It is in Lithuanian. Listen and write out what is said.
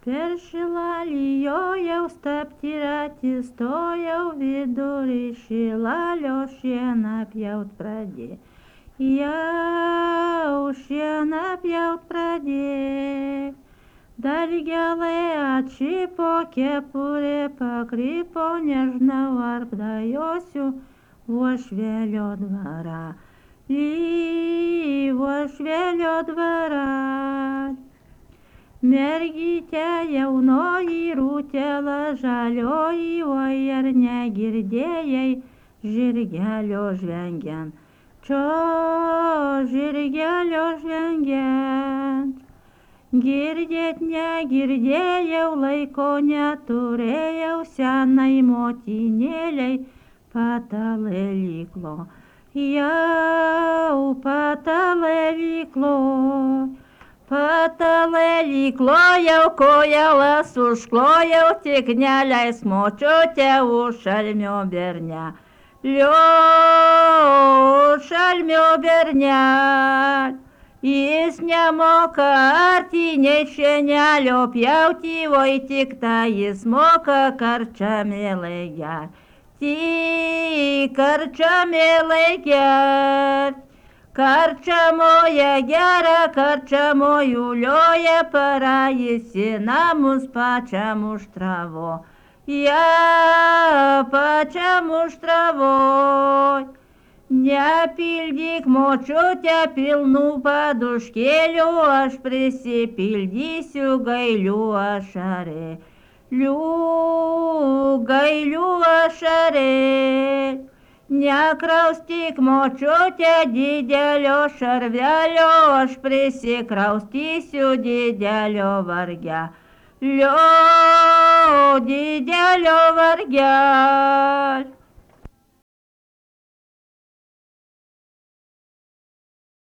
Per šilalį stapti ratį stojau, vidury šilalio šieną pjaut pradė. Jau šieną pjaut pradė. Dargelai atšipo, kepurė pakrypo, nežinau ar pdajosiu Uošvelio dvarą. Į Uošvelio dvarą. Mergytė jaunoji, rūtela žalioji, oi ar negirdėjai žirgelio žvengiant, čo žirgelio žvengiant. Girdėt negirdėjau, laiko neturėjau, senai motinėlei patalė lyklo, jau patalė lyklo. Patalė lyklojau, kojelas užklojau, tik neleis močiutė užšalmio bernę. Šalmio bernel, jis nemoka arti nei šienelio pjauti, oi tik tą jis moka karčamėlai gert. Tik karčamėlai gert. Karčamoje gera, karčamojų lioja, parajis į namus pačiam užtravo. Ja, pačiam užtravoj. Nepildyk močiutę pilnų paduškėlių, aš prisipildysiu gailių ašarėlių, gailių ašarėlių. Nekraustyk močiutė didelio šarvelio, aš prisikraustysiu didelio vargelio, didelio vargelio.